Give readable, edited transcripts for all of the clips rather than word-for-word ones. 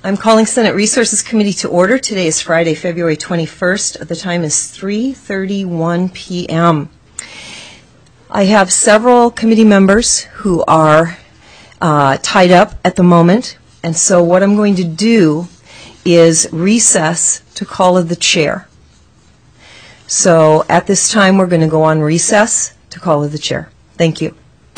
I'm calling Senate Resources Committee to order. Today is Friday, February 21st. The time is 3:31 p.m. I have several committee members who are tied up at the moment, and so what I'm going to do is recess to call of the chair. So at this time, we're going to go on recess to call of the chair. Thank you.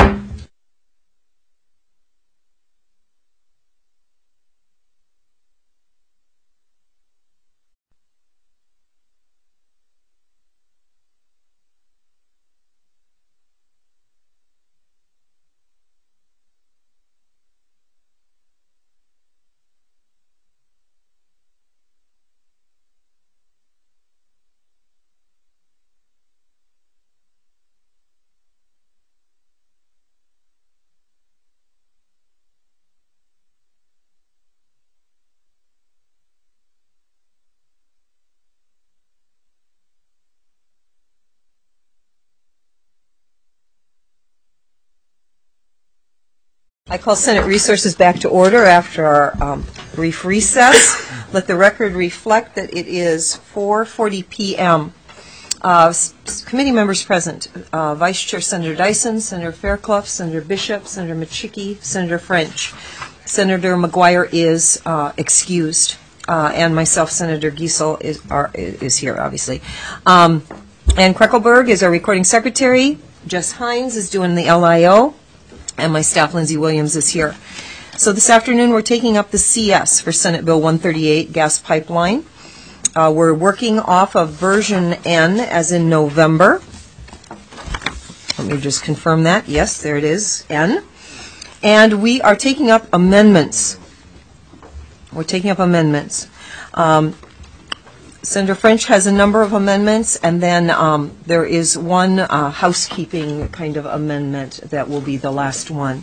I call Senate Resources back to order after our brief recess. Let the record reflect that it is 4:40 p.m. Committee members present, Vice Chair Senator Dyson, Senator Fairclough, Senator Bishop, Senator Machicki, Senator French. Senator McGuire is excused, and myself, Senator Giesel, is here, obviously. Ann Kreckelberg is our recording secretary. Jess Hines is doing the LIO. And my staff, Lindsay Williams, is here. So this afternoon, we're taking up the CS for Senate Bill 138, gas pipeline. We're working off of version N, as in November. Let me just confirm that. Yes, there it is, N. And we are taking up amendments. We're taking up amendments. Senator French has a number of amendments, and then there is one housekeeping kind of amendment that will be the last one.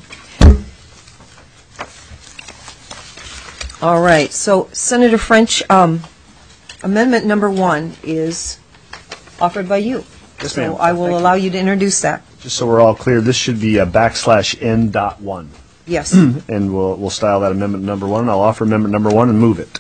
All right, so Senator French, amendment number 1 is offered by you. Yes, ma'am. So I will allow you to introduce that. Just so we're all clear, this should be a /N.1. Yes. And we'll style that amendment number 1. I'll offer amendment number 1 and move it.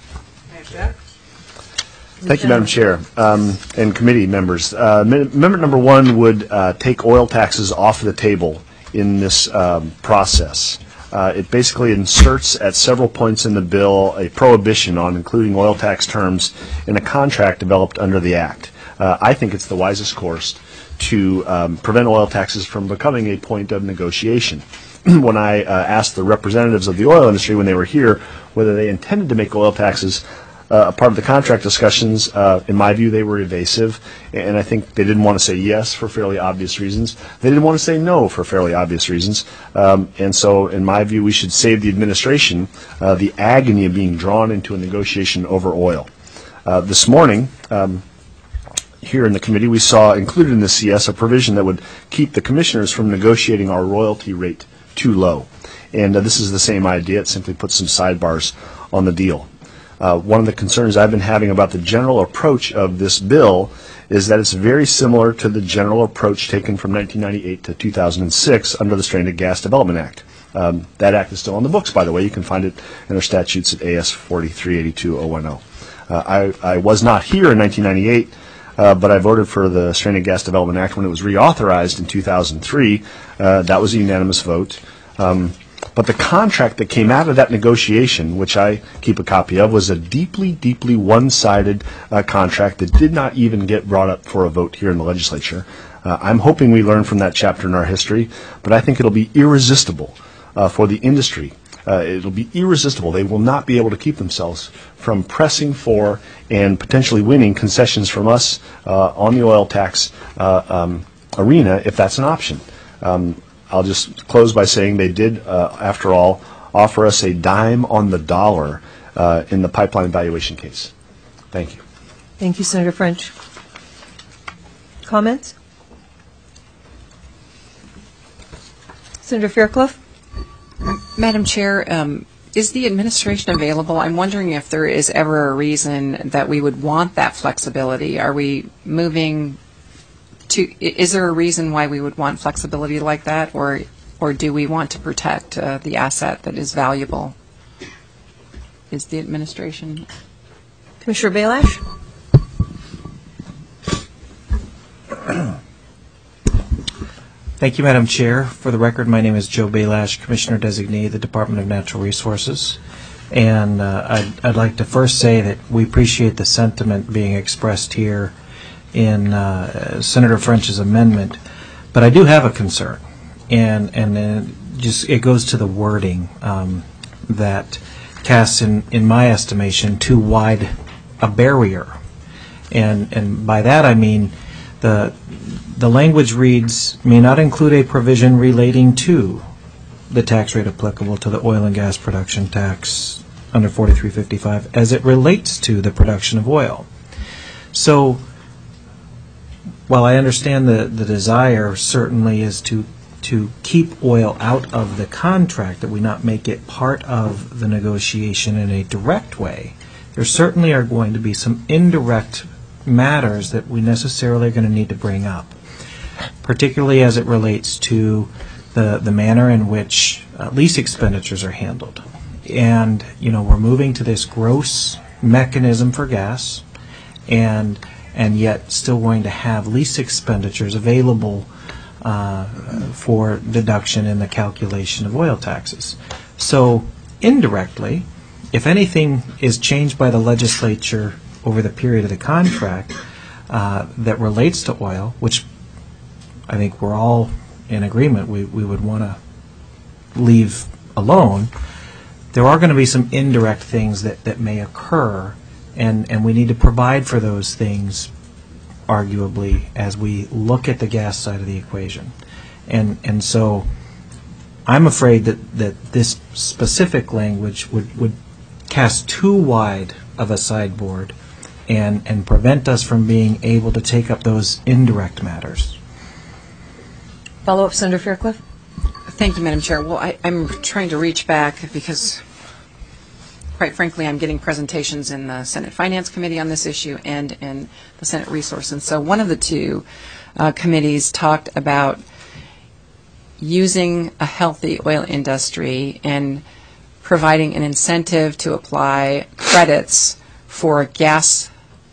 Thank you, Madam Chair, and committee members. Amendment number 1 would take oil taxes off the table in this process. It basically inserts at several points in the bill a prohibition on including oil tax terms in a contract developed under the Act. I think it's the wisest course to prevent oil taxes from becoming a point of negotiation. When I asked the representatives of the oil industry when they were here whether they intended to make oil taxes a part of the contract discussions, in my view, they were evasive, and I think they didn't want to say yes for fairly obvious reasons. They didn't want to say no for fairly obvious reasons, and so, in my view, we should save the administration the agony of being drawn into a negotiation over oil. This morning, here in the committee, we saw included in the CS a provision that would keep the commissioners from negotiating our royalty rate too low, and this is the same idea. It simply puts some sidebars on the deal. One of the concerns I've been having about the general approach of this bill is that it's very similar to the general approach taken from 1998 to 2006 under the Stranded Gas Development Act. That act is still on the books, by the way. You can find it in our statutes at AS 4382010. I was not here in 1998, but I voted for the Stranded Gas Development Act when it was reauthorized in 2003. That was a unanimous vote. But the contract that came out of that negotiation, which I keep a copy of, was a deeply, deeply one-sided contract that did not even get brought up for a vote here in the legislature. I'm hoping we learn from that chapter in our history, but I think it'll be irresistible for the industry. It'll be irresistible. They will not be able to keep themselves from pressing for and potentially winning concessions from us on the oil tax arena if that's an option. I'll just close by saying they did, after all, offer us a dime on the dollar in the pipeline valuation case. Thank you. Thank you, Senator French. Comments? Senator Fairclough? Madam Chair, is the administration available? I'm wondering if there is ever a reason that we would want that flexibility. Are we moving is there a reason why we would want flexibility like that, or do we want to protect the asset that is valuable? is the administration? Commissioner Belash? Thank you, Madam Chair. For the record, my name is Joe Belash, Commissioner Designee of the Department of Natural Resources. And I'd like to first say that we appreciate the sentiment being expressed here in Senator French's amendment. But I do have a concern, and it goes to the wording that casts, in my estimation, too wide a barrier. And by that I mean the language reads, may not include a provision relating to the tax rate applicable to the oil and gas production tax under 4355 as it relates to the production of oil. So while I understand the desire certainly is to keep oil out of the contract, that we not make it part of the negotiation in a direct way, there certainly are going to be some indirect matters that we necessarily are going to need to bring up, particularly as it relates to the manner in which lease expenditures are handled. And, we're moving to this gross mechanism for gas, and yet still going to have lease expenditures available for deduction in the calculation of oil taxes. So indirectly, if anything is changed by the legislature over the period of the contract that relates to oil, which I think we're all in agreement we would want to leave alone, there are going to be some indirect things that may occur, and we need to provide for those things, arguably, as we look at the gas side of the equation. And so I'm afraid that this specific language would cast too wide of a sideboard and prevent us from being able to take up those indirect matters. Follow-up, Senator Fairclough? Thank you, Madam Chair. Well, I'm trying to reach back because, quite frankly, I'm getting presentations in the Senate Finance Committee on this issue and in the Senate Resource. And so one of the two committees talked about using a healthy oil industry and providing an incentive to apply credits for gas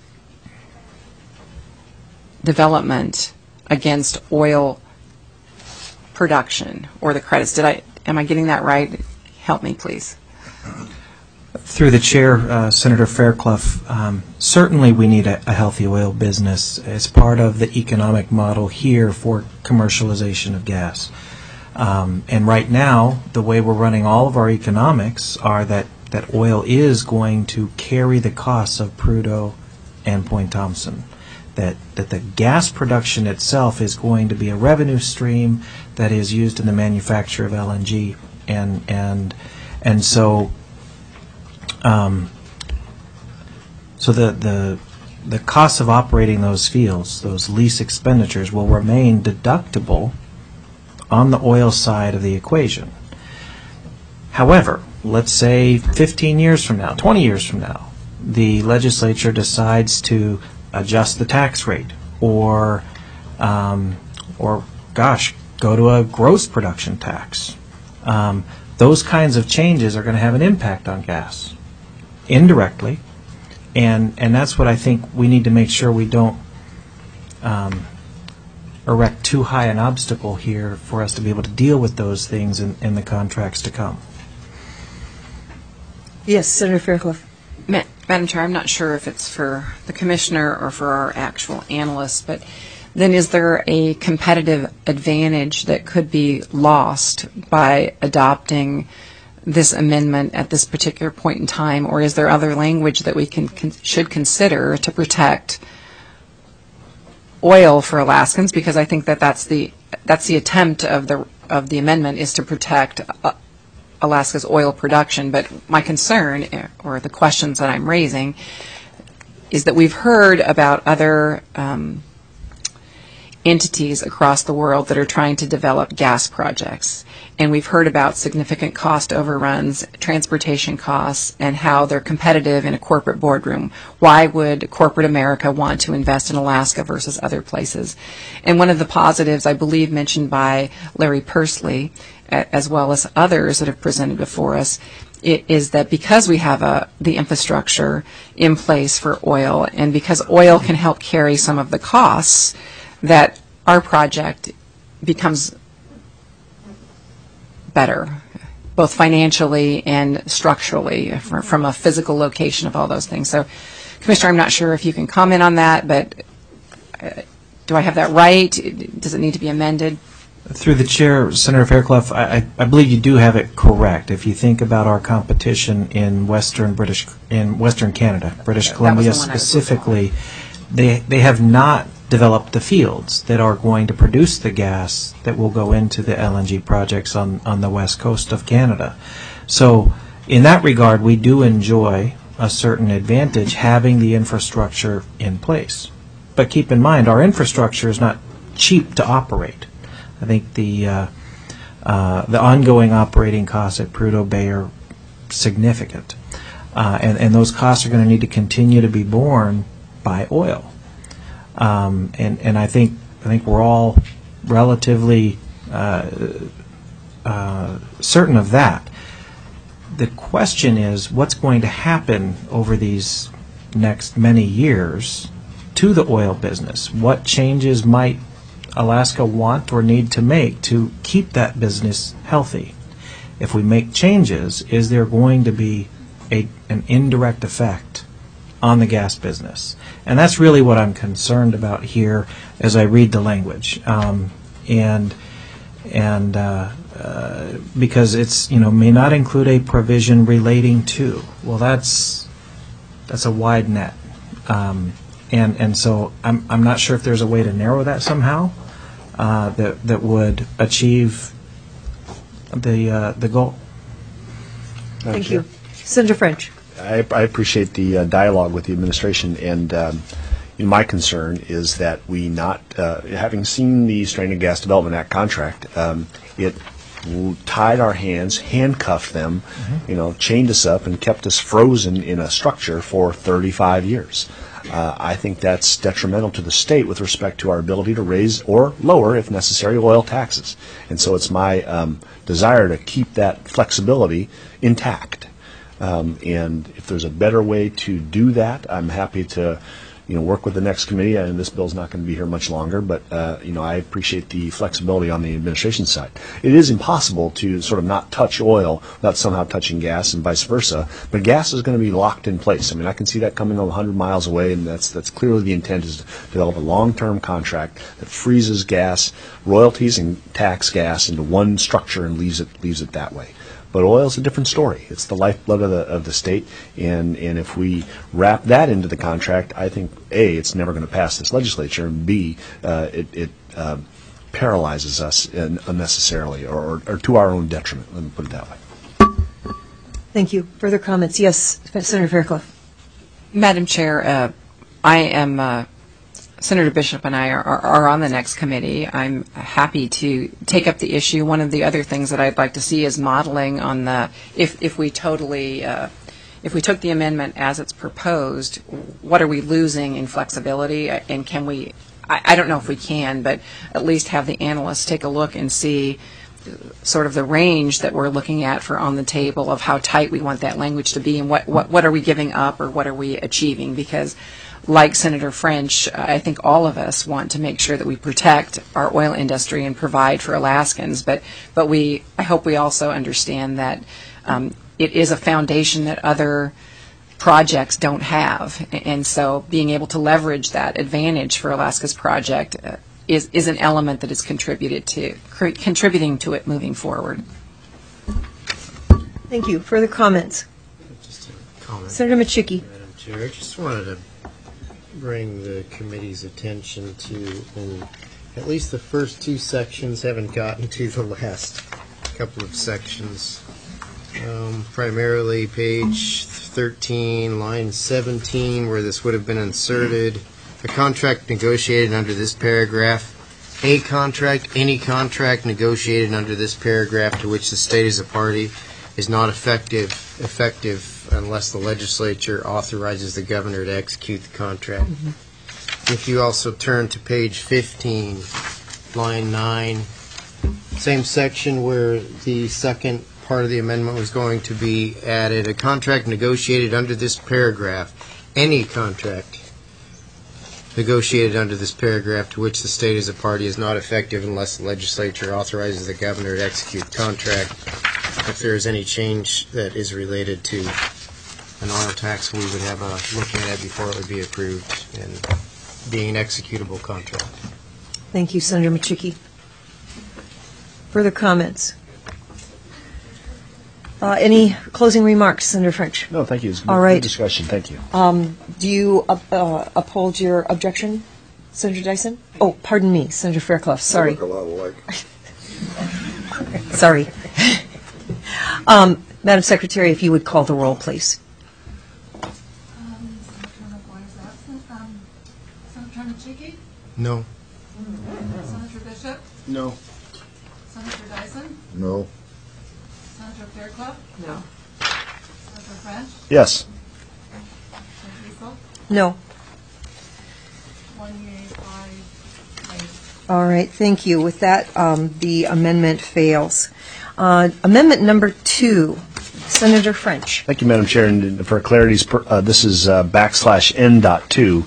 development against oil production, or the credits. Am I getting that right? Help me, please. Through the chair, Senator Fairclough, certainly we need a healthy oil business as part of the economic model here for commercialization of gas. And right now, the way we're running all of our economics are that oil is going to carry the costs of Prudhoe and Point Thompson. That the gas production itself is going to be a revenue stream that is used in the manufacture of LNG, and so the costs of operating those fields, those lease expenditures, will remain deductible on the oil side of the equation. However, let's say 15 years from now, 20 years from now, the legislature decides to adjust the tax rate, or go to a gross production tax. Those kinds of changes are going to have an impact on gas, indirectly, and that's what I think we need to make sure we don't erect too high an obstacle here for us to be able to deal with those things in the contracts to come. Yes, Senator Fairclough. Madam Chair, I'm not sure if it's for the commissioner or for our actual analysts, but then is there a competitive advantage that could be lost by adopting this amendment at this particular point in time, or is there other language that we should consider to protect oil for Alaskans? Because I think that's the attempt of the amendment, is to protect Alaska's oil production. But my concern, or the questions that I'm raising, is that we've heard about other entities across the world that are trying to develop gas projects. And we've heard about significant cost overruns, transportation costs, and how they're competitive in a corporate boardroom. Why would corporate America want to invest in Alaska versus other places? And one of the positives, I believe, mentioned by Larry Pursley, as well as others that have presented before us, is that because we have the infrastructure in place for oil, and because oil can help carry some of the costs, that our project becomes better, both financially and structurally, from a physical location of all those things. So, Commissioner, I'm not sure if you can comment on that, but do I have that right? Does it need to be amended? Through the chair, Senator Fairclough, I believe you do have it correct. If you think about our competition in Western Canada, British Columbia specifically, they have not developed the fields that are going to produce the gas that will go into the LNG projects on the west coast of Canada. So in that regard, we do enjoy a certain advantage having the infrastructure in place. But keep in mind, our infrastructure is not cheap to operate. I think the ongoing operating costs at Prudhoe Bay are significant, and those costs are going to need to continue to be borne by oil. And I think we're all relatively certain of that. The question is, what's going to happen over these next many years to the oil business? What changes might Alaska want or need to make to keep that business healthy? If we make changes, is there going to be an indirect effect on the gas business? And that's really what I'm concerned about here as I read the language. Because it's, may not include a provision relating to. Well, that's a wide net. And so I'm not sure if there's a way to narrow that somehow that would achieve the goal. Thank you. Senator French. I appreciate the dialogue with the administration, and my concern is that we not, having seen the Stranded Gas Development Act contract, it tied our hands, handcuffed them, chained us up and kept us frozen in a structure for 35 years. I think that's detrimental to the state with respect to our ability to raise or lower, if necessary, oil taxes. And so it's my desire to keep that flexibility intact. And if there's a better way to do that, I'm happy to work with the next committee. And this bill's not going to be here much longer, but I appreciate the flexibility on the administration side. It is impossible to sort of not touch oil without somehow touching gas, and vice versa. But gas is going to be locked in place. I mean, I can see that coming 100 miles away, and that's clearly the intent, is to develop a long-term contract that freezes gas, royalties, and tax gas into one structure and leaves it that way. But oil is a different story. It's the lifeblood of the state, and if we wrap that into the contract, I think, A, it's never going to pass this legislature, and B, it paralyzes us unnecessarily or to our own detriment. Let me put it that way. Thank you. Further comments? Yes, Senator Fairclough. Madam Chair, I am Senator Bishop and I are on the next committee. I'm happy to take up the issue. One of the other things that I'd like to see is modeling on if we took the amendment as it's proposed, what are we losing in flexibility, and can we, I don't know if we can, but at least have the analysts take a look and see sort of the range that we're looking at for on the table of how tight we want that language to be, and what are we giving up or what are we achieving, because like Senator French, I think all of us want to make sure that we protect our oil industry and provide for Alaskans, but I hope we also understand that it is a foundation that other projects don't have, and so being able to leverage that advantage for Alaska's project is an element that is contributing to it moving forward. Thank you. Further comments? Just a comment. Senator Machicki. Madam Chair, I just wanted to bring the committee's attention to, at least the first two sections, haven't gotten to the last couple of sections. Primarily page 13, line 17, where this would have been inserted. A contract negotiated under this paragraph. A contract, any contract negotiated under this paragraph to which the state is a party is not effective unless the legislature authorizes the governor to execute the contract. Mm-hmm. If you also turn to page 15, line 9, Same section where the second part of the amendment was going to be added, a contract negotiated under this paragraph, any contract negotiated under this paragraph to which the state is a party is not effective unless the legislature authorizes the governor to execute the contract. If there is any change that is related to an oil tax, we would have a look at it before it would be approved and being an executable contract. Thank you, Senator Machiki. Further comments? Any closing remarks, Senator French? No, thank you. It's All right. good discussion. Thank you. Do you uphold your objection, Senator Dyson? Oh, pardon me, Senator Fairclough. Sorry. Look a lot alike. Sorry. Madam Secretary, if you would call the roll, please. Senator McGuire is absent. Senator Machiki? No. Senator Bishop? No. Senator Dyson? No. Senator Fairclough? No. Senator French? Yes. Senator Eagle? No. 1 yea, 5 nays. All right, thank you. With that, the amendment fails. Amendment number 2, Senator French. Thank you, Madam Chair. And for clarity's, this is \n.2,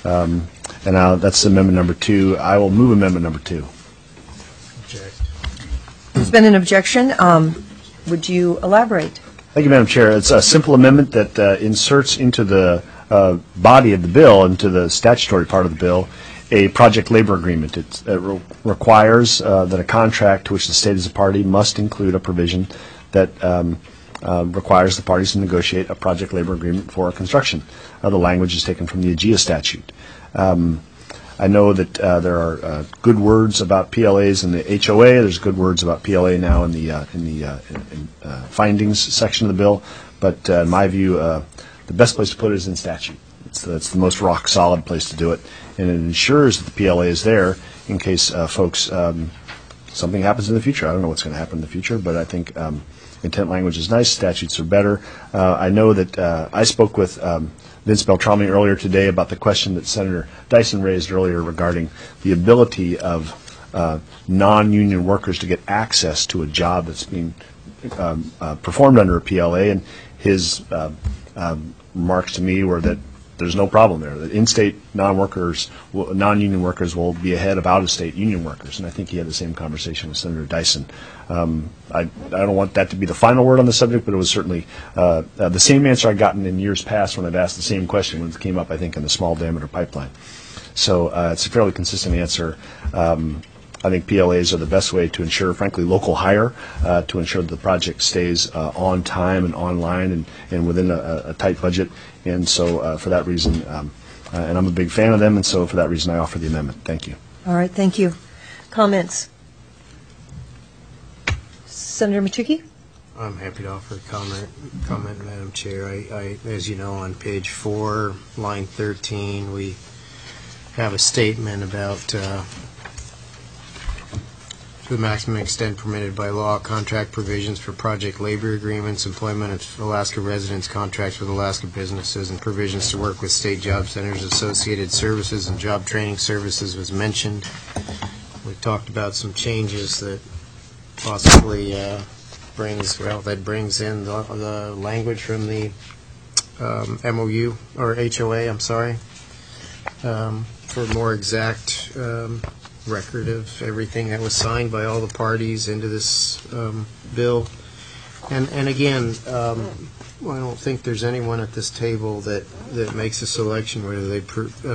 and that's amendment number 2. I will move amendment number 2. Object. There's been an objection. Would you elaborate? Thank you, Madam Chair. It's a simple amendment that inserts into the body of the bill, into the statutory part of the bill, a project labor agreement. It requires that a contract to which the state is a party must include a provision that requires the parties to negotiate a project labor agreement for construction. The language is taken from the AGIA statute. I know that there are good words about PLAs in the HOA. There's good words about PLA now in the findings section of the bill. But in my view, the best place to put it is in statute. That's the most rock solid place to do it, and it ensures that the PLA is there in case folks something happens in the future. I don't know what's going to happen in the future, but I think intent language is nice. Statutes are better. I know that I spoke with Vince Beltrami earlier today about the question that Senator Dyson raised earlier regarding the ability of non-union workers to get access to a job that's being performed under a PLA, and his remarks to me were that there's no problem there, that in-state non-union workers will be ahead of out-of-state union workers, and I think he had the same conversation with Senator Dyson. I don't want that to be the final word on the subject, but it was certainly the same answer I've gotten in years past when I've asked the same question when it came up, I think, in the small diameter pipeline. So it's a fairly consistent answer. I think PLAs are the best way to ensure, frankly, local hire, to ensure that the project stays on time and online and within a tight budget. And so for that reason, and I'm a big fan of them, and so for that reason I offer the amendment. Thank you. All right, thank you. Comments? Senator Machiki? I'm happy to offer a comment, Madam Chair. I, as you know, on page 4, line 13, we have a statement about to the maximum extent permitted by law, contract provisions for project labor agreements, employment of Alaska residents, contracts with Alaska businesses, and provisions to work with state job centers, associated services, and job training services was mentioned. We talked about some changes that possibly brings in the language from the MOU, or HOA, I'm sorry, for a more exact record of everything that was signed by all the parties into this bill. And again, I don't think there's anyone at this table that makes a selection whether they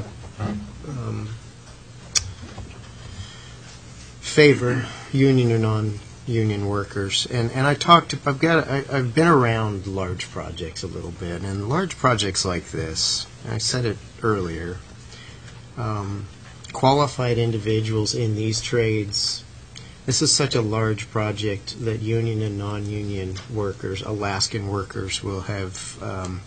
favor union or non-union workers. And I've been around large projects a little bit, and large projects like this, and I said it earlier, qualified individuals in these trades. This is such a large project that union and non-union workers, Alaskan workers, will have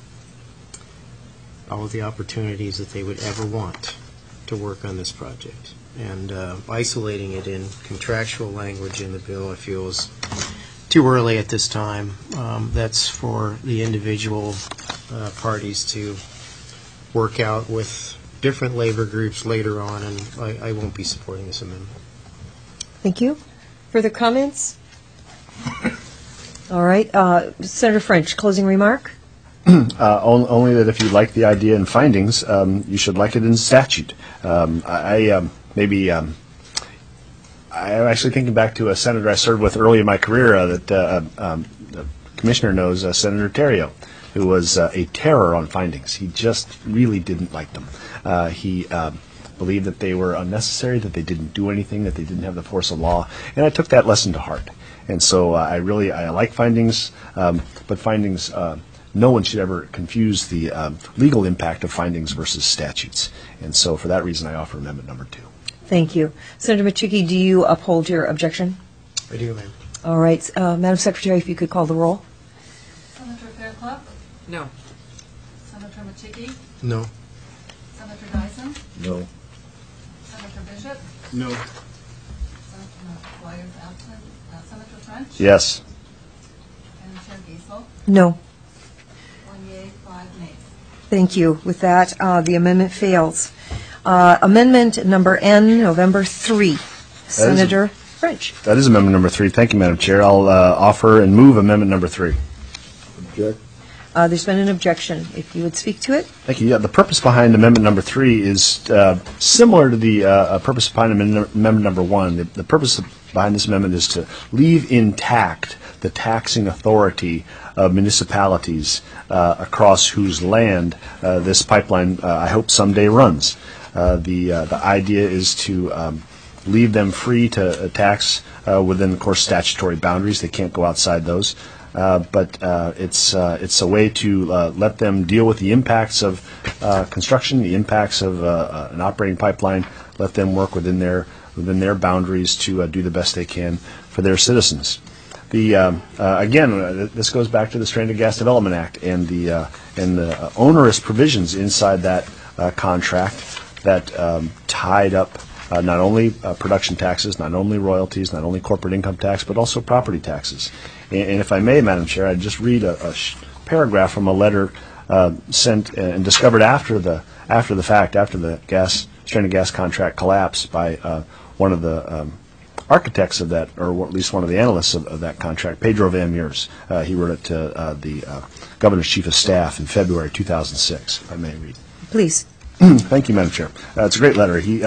all of the opportunities that they would ever want to work on this project. And isolating it in contractual language in the bill, I feel, is too early at this time. That's for the individual parties to work out with different labor groups later on, and I won't be supporting this amendment. Thank you. Further comments? All right. Senator French, closing remark? Only that if you like the idea in findings, you should like it in statute. I'm actually thinking back to a senator I served with early in my career that the commissioner knows, Senator Terrio, who was a terror on findings. He just really didn't like them. He believed that they were unnecessary, that they didn't do anything, that they didn't have the force of law, and I took that lesson to heart. And so I like findings, but findings, no one should ever confuse the legal impact of findings versus statutes. And so for that reason, I offer amendment number 2. Thank you. Senator Machiki, do you uphold your objection? I do, ma'am. All right. Madam Secretary, if you could call the roll. Senator Fairclough, No. Senator Machiki, No. Senator Dyson, No. Senator Bishop, No. Senator Dwyer's absent, Senator French, Yes. and Chair Giesel. No. 1 yea, 5 nays. Thank you. With that, the amendment fails. Amendment number N, November 3. Senator French. That is amendment number 3. Thank you, Madam Chair. I'll offer and move amendment number 3. Object. There's been an objection. If you would speak to it. Thank you. Yeah, the purpose behind amendment number 3 is similar to the purpose behind amendment number 1. The purpose behind this amendment is to leave intact the taxing authority of municipalities across whose land this pipeline, I hope, someday runs. The idea is to leave them free to tax within, of course, statutory boundaries. They can't go outside those. But it's a way to let them deal with the impacts of construction, the impacts of an operating pipeline. Let them work within their boundaries to do the best they can for their citizens. Again, this goes back to the Stranded Gas Development Act and the onerous provisions inside that contract that tied up not only production taxes, not only royalties, not only corporate income tax, but also property taxes. And if I may, Madam Chair, I'd just read a paragraph from a letter sent and discovered after the fact, after the stranded gas contract collapsed by one of the architects of that, or at least one of the analysts of that contract, Pedro Van Meurs. He wrote it to the Governor's Chief of Staff in February 2006, if I may read. Please. Thank you, Madam Chair. It's a great letter. He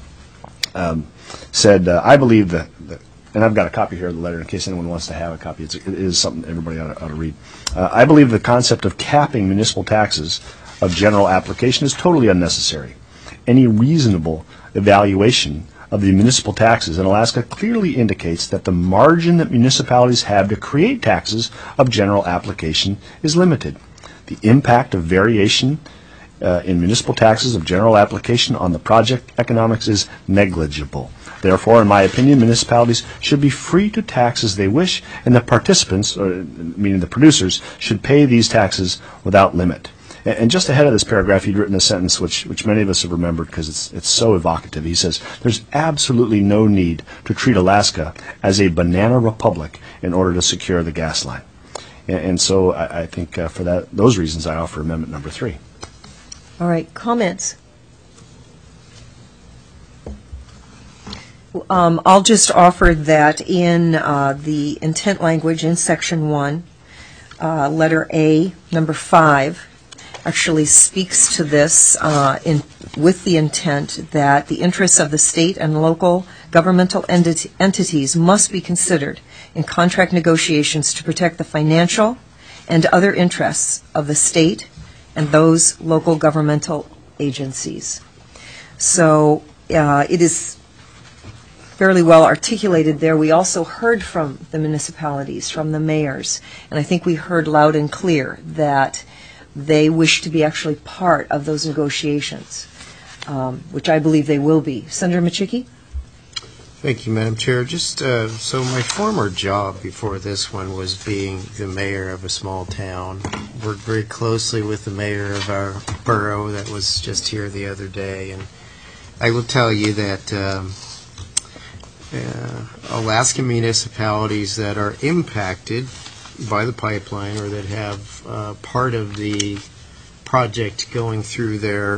said, I believe that, and I've got a copy here of the letter in case anyone wants to have a copy. It is something everybody ought to read. I believe the concept of capping municipal taxes of general application is totally unnecessary. Any reasonable evaluation of the municipal taxes in Alaska clearly indicates that the margin that municipalities have to create taxes of general application is limited. The impact of variation in municipal taxes of general application on the project economics is negligible. Therefore, in my opinion, municipalities should be free to tax as they wish, and the participants, meaning the producers, should pay these taxes without limit. And just ahead of this paragraph, he'd written a sentence which many of us have remembered because it's so evocative. He says, there's absolutely no need to treat Alaska as a banana republic in order to secure the gas line. And so I think for those reasons, I offer amendment number 3. All right. Comments? I'll just offer that in the intent language in Section 1, letter A, number 5, actually speaks to this with the intent that the interests of the state and local governmental entities must be considered in contract negotiations to protect the financial and other interests of the state and those local governmental agencies. So it is fairly well articulated there. We also heard from the municipalities, from the mayors, and I think we heard loud and clear that they wish to be actually part of those negotiations, which I believe they will be. Senator Machiki? Thank you, Madam Chair. Just so my former job before this one was being the mayor of a small town. Worked very closely with the mayor of our borough that was just here the other day, and I will tell you that Alaska municipalities that are impacted by the pipeline or that have part of the project going through their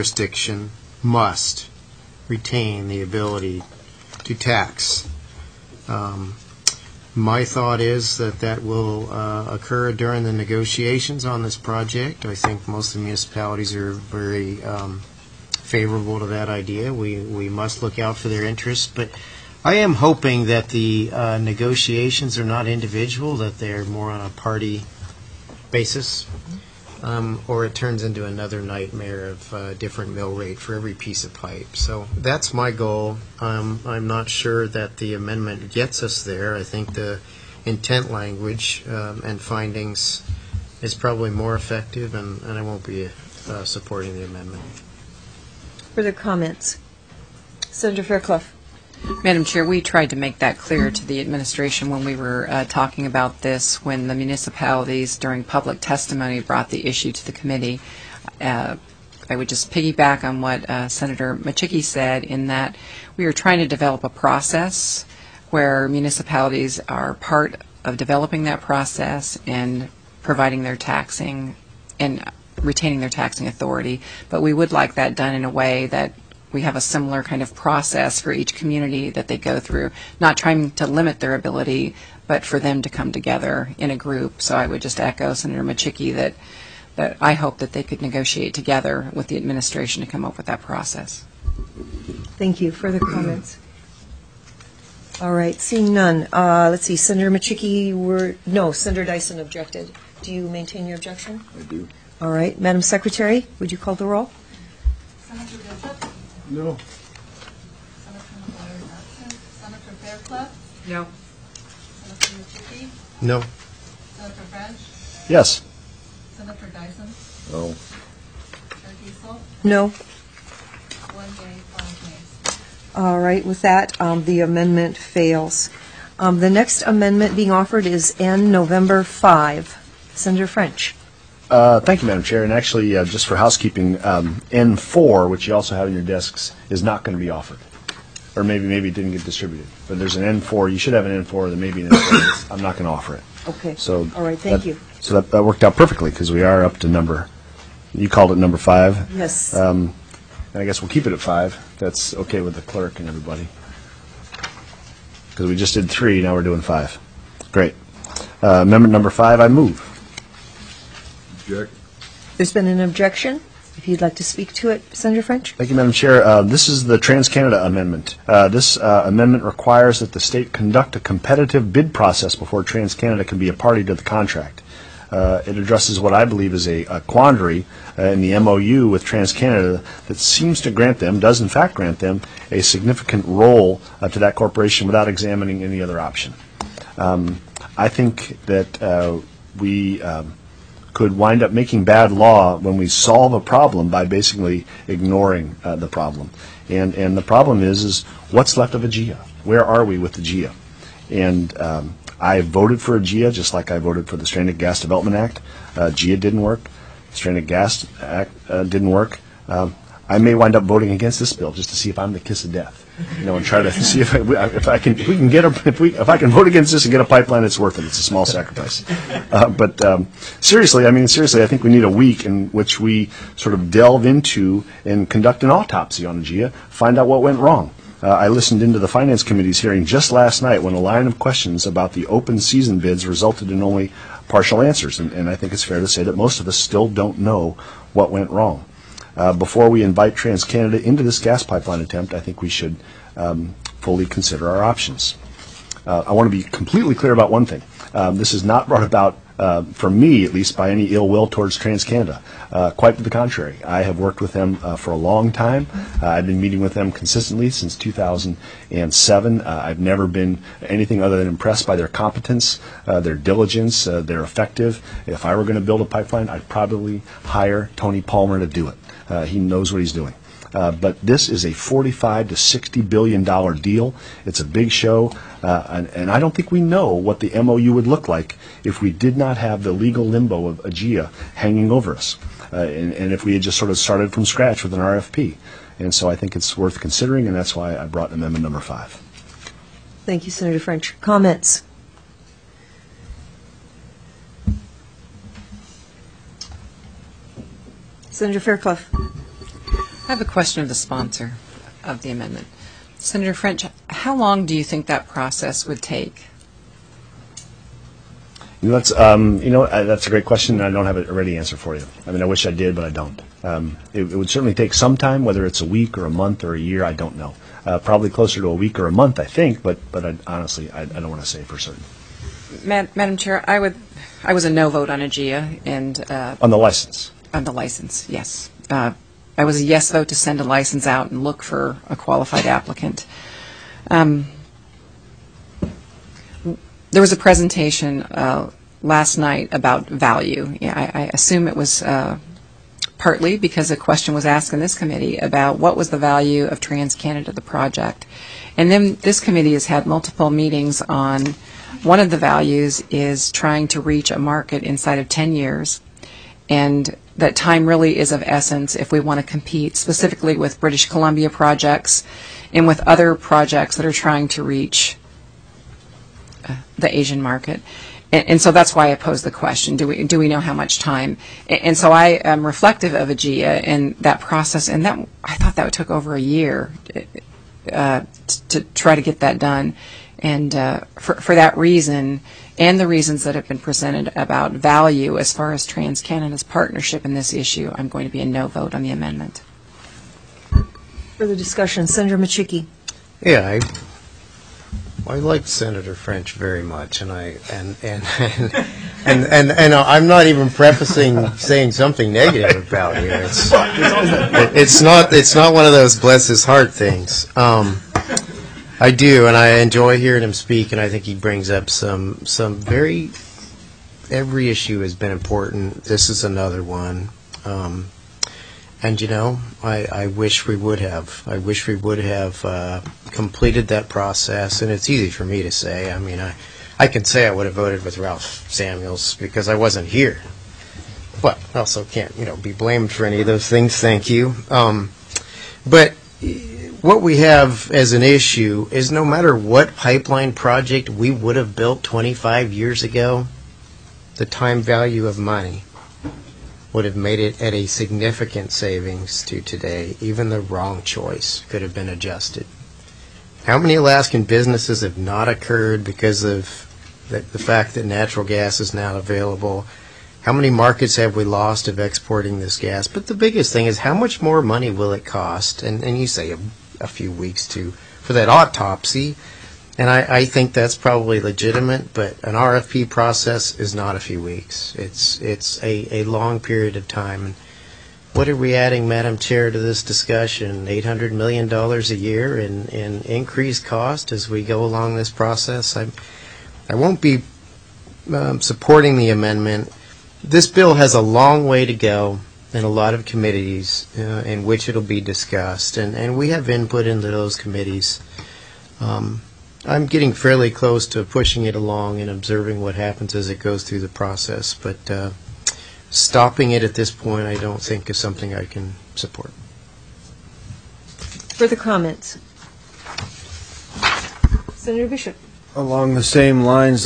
jurisdiction must retain the ability to tax My thought is that will occur during the negotiations on this project. I think most of the municipalities are very favorable to that idea. We must look out for their interests, but I am hoping that the negotiations are not individual, that they're more on a party basis, or it turns into another nightmare of different mill rate for every piece of pipe. So that's my goal. I'm not sure that the amendment gets us there. I think the intent language and findings is probably more effective, and I won't be supporting the amendment. Further comments? Senator Fairclough. Madam Chair, we tried to make that clear to the administration when we were talking about this, when the municipalities during public testimony brought the issue to the committee. I would just piggyback on what Senator Machicki said, in that we are trying to develop a process where municipalities are part of developing that process and providing their taxing and retaining their taxing authority. But we would like that done in a way that we have a similar kind of process for each community that they go through, not trying to limit their ability, but for them to come together in a group. So I would just echo Senator Machicki that I hope that they could negotiate together with the administration to come up with that process. Thank you. Further comments? All right, seeing none. Let's see, Senator Machicki, Senator Dyson objected. Do you maintain your objection? I do. All right, Madam Secretary, would you call the roll? Senator Bishop? No. Senator McGuire is absent. Senator Fairclough? No. Senator Machicki? No. Senator French? Yes. Senator Dyson? No. Chair Giesel? No. 1 yea, 5 nays. All right, with that, the amendment fails. The next amendment being offered is N November 5. Senator French. Thank you, Madam Chair. And actually, just for housekeeping, N4, which you also have in your desks, is not going to be offered. Or maybe it didn't get distributed. But there's an N4. You should have an N4. There may be an N4. I'm not going to offer it. Okay. So All right, thank you. So that worked out perfectly, because we are up to you called it number 5. Yes. And I guess we'll keep it at 5. That's okay with the clerk and everybody. Because we just did 3, now we're doing 5. Great. Amendment number 5, I move. Object. There's been an objection. If you'd like to speak to it, Senator French. Thank you, Madam Chair. This is the TransCanada amendment. This amendment requires that the state conduct a competitive bid process before TransCanada can be a party to the contract. It addresses what I believe is a quandary in the MOU with TransCanada that seems to does in fact grant them, a significant role to that corporation without examining any other option. I think that we could wind up making bad law when we solve a problem by basically ignoring the problem. And the problem is what's left of AGEA? Where are we with the AGEA? And I voted for AGEA just like I voted for the Stranded Gas Development Act. AGEA didn't work. Stranded Gas Act didn't work. I may wind up voting against this bill just to see if I'm the kiss of death, and try to see if I can vote against this and get a pipeline. It's worth it. It's a small sacrifice. But seriously, I think we need a week in which we sort of delve into and conduct an autopsy on AGEA, find out what went wrong. I listened into the Finance Committee's hearing just last night when a line of questions about the open season bids resulted in only partial answers, and I think it's fair to say that most of us still don't know what went wrong. Before we invite TransCanada into this gas pipeline attempt, I think we should fully consider our options. I want to be completely clear about one thing. This is not brought about, for me at least, by any ill will towards TransCanada. Quite to the contrary. I have worked with them for a long time. I've been meeting with them consistently since 2007. I've never been anything other than impressed by their competence, their diligence, their effective. If I were going to build a pipeline, I'd probably hire Tony Palmer to do it. He knows what he's doing. But this is a $45 to $60 billion deal. It's a big show, and I don't think we know what the MOU would look like if we did not have the legal limbo of AGEA hanging over us, and if we had just sort of started from scratch with an RFP. And so I think it's worth considering, and that's why I brought amendment number 5. Thank you, Senator French. Comments? Senator Fairclough. I have a question of the sponsor of the amendment. Senator French, How long do you think that process would take? That's that's a great question, and I don't have a ready answer for you. I mean, I wish I did, but I don't. It would certainly take some time, whether it's a week or a month or a year, I don't know. Probably closer to a week or a month, I think, but honestly, I don't want to say for certain. Madam Chair, I was a no vote on AGEA and On the license. on the license. Yes, I was a yes vote to send a license out and look for a qualified applicant. There was a presentation last night about value. Yeah, I assume it was partly because a question was asked in this committee about what was the value of TransCanada, the project. And then this committee has had multiple meetings on one of the values is trying to reach a market inside of 10 years. And that time really is of essence if we want to compete specifically with British Columbia projects and with other projects that are trying to reach the Asian market. And so that's why I posed the question, do we know how much time? And so I am reflective of AGEA and that process, and that I thought that took over a year to try to get that done. And for that reason, and the reasons that have been presented about value as far as TransCanada's partnership in this issue, I'm going to be a no vote on the amendment. Further discussion, Senator Machiki. Yeah, I like Senator French very much, and I'm not even prefacing saying something negative about you. It's not one of those bless his heart things. I do, and I enjoy hearing him speak, and I think he brings up some very. Every issue has been important. This is another one. And I wish we would have. I wish we would have completed that process. And it's easy for me to say. I mean, I can say I would have voted with Ralph Samuels because I wasn't here. But I also can't, be blamed for any of those things. Thank you. But what we have as an issue is no matter what pipeline project we would have built 25 years ago, the time value of money would have made it at a significant savings to today. Even the wrong choice could have been adjusted. How many Alaskan businesses have not occurred because of the fact that natural gas is now available? How many markets have we lost of exporting this gas? But the biggest thing is how much more money will it cost? And you say a few weeks for that autopsy. And I think that's probably legitimate, but an RFP process is not a few weeks. It's a long period of time. And what are we adding, Madam Chair, to this discussion? $800 million a year in increased cost as we go along this process? I won't be supporting the amendment. This bill has a long way to go in a lot of committees in which it'll be discussed, and we have input into those committees. I'm getting fairly close to pushing it along and observing what happens as it goes through the process, but stopping it at this point I don't think is something I can support. Further comments? Senator Bishop. Along the same lines,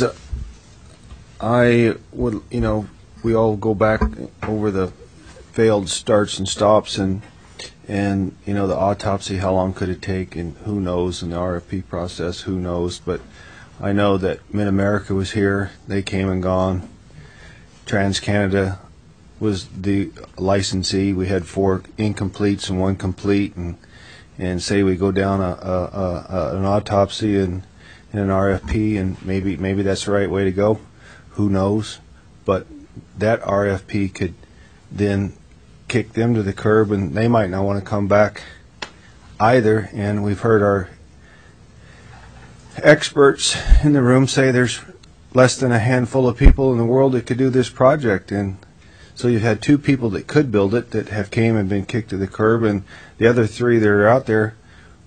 I would, we all go back over the failed starts and stops and the autopsy, how long could it take, and who knows, in the RFP process, who knows. But I know that Mid-America was here. They came and gone. TransCanada was the licensee. We had 4 incompletes and 1 complete, and say we go down an autopsy and an RFP, and maybe that's the right way to go. Who knows? But that RFP could then kick them to the curb, and they might not want to come back either. And we've heard our experts in the room say there's less than a handful of people in the world that could do this project. And so you've had 2 people that could build it that have came and been kicked to the curb, and the other 3 that are out there,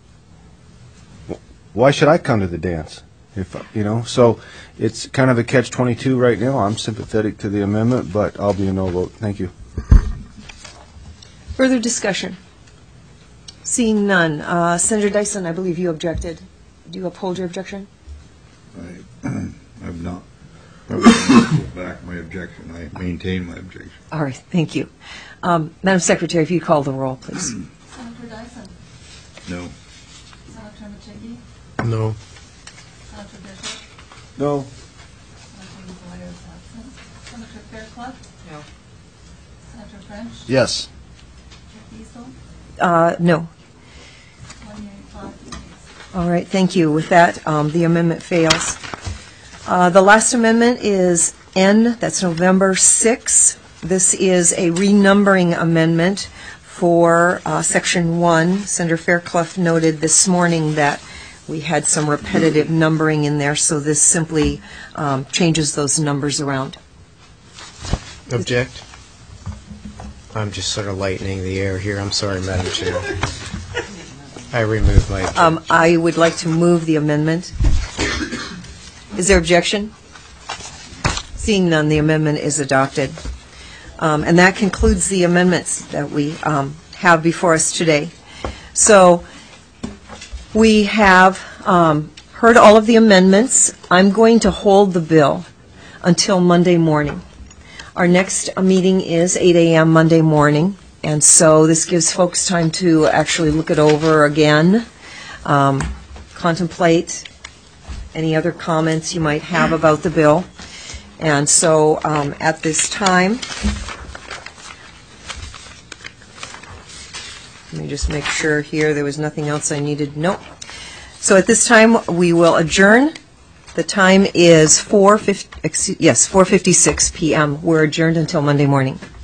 why should I come to the dance? So it's kind of a catch-22 right now. I'm sympathetic to the amendment, but I'll be a no vote. Thank you. Further discussion? Seeing none. Senator Dyson, I believe you objected. Do you uphold your objection? I've not. I will go back my objection. I maintain my objection. All right, thank you. Madam Secretary, if you call the roll, please. Senator Dyson. No. Senator Machigi. No. Senator Bishop? No. Senator Boyer is absent. Senator Fairclough? No. Senator French? Yes. Chair Diesel? No. 1 yea, 5 nays. All right, thank you. With that, the amendment fails. The last amendment is N, that's November 6. This is a renumbering amendment for Section 1. Senator Fairclough noted this morning that we had some repetitive numbering in there, so this simply changes those numbers around. Object? I'm just sort of lightening the air here. I'm sorry, Madam Chair. I remove my objection. I would like to move the amendment. Is there objection? Seeing none, the amendment is adopted. And that concludes the amendments that we have before us today. So we have heard all of the amendments. I'm going to hold the bill until Monday morning. Our next meeting is 8 a.m. Monday morning, and so this gives folks time to actually look it over again, contemplate any other comments you might have about the bill. And so at this time, let me just make sure here there was nothing else I needed. Nope. So at this time, we will adjourn. The time is 4:56 p.m. We're adjourned until Monday morning.